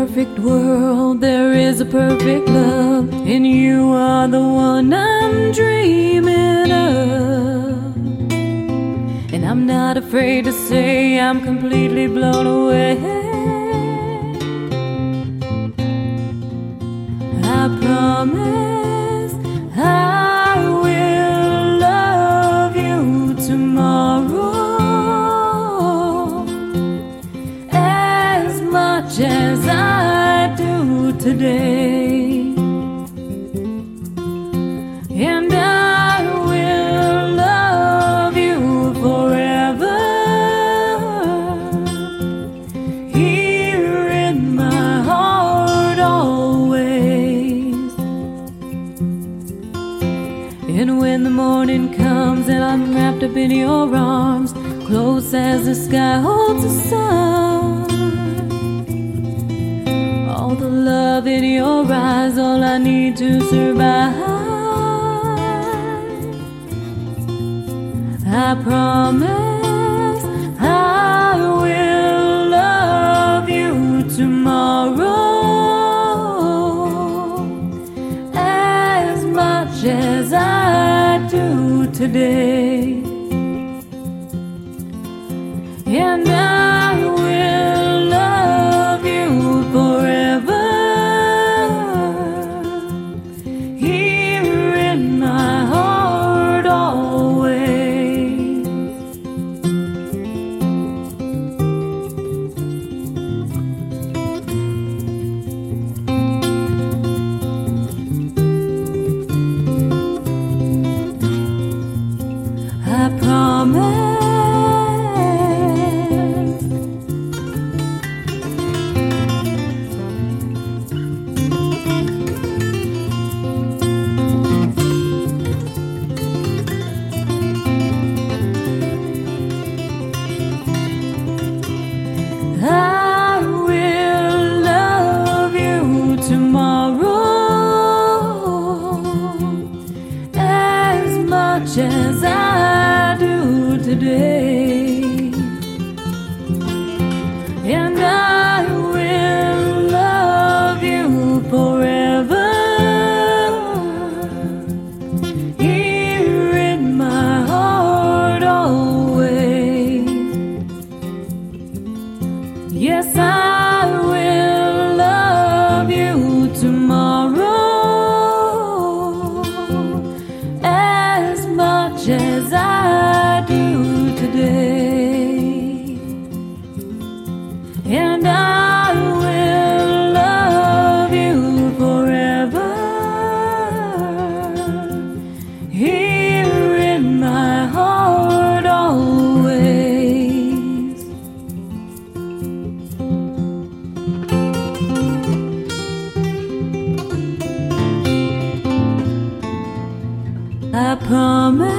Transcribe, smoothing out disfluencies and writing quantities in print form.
perfect world, there is a perfect love, and you are the one I'm dreaming of. And I'm not afraid to say I'm completely blown away. I promise I will love you tomorrow as much as I do today. And I will love you forever here in my heart always. And when the morning comes and I'm wrapped up in your arms, close as the sky holds the sun, all the love in your eyes, all I need to survive. I promise I will love you tomorrow as much as I do today. And I will love you forever here in my heart always. I promise I will love you tomorrow as much as I do today. And I will love you forever here in my heart always. Yes, I will love you tomorrow as much as I do today. And I will love you forever here in my heart always. I promise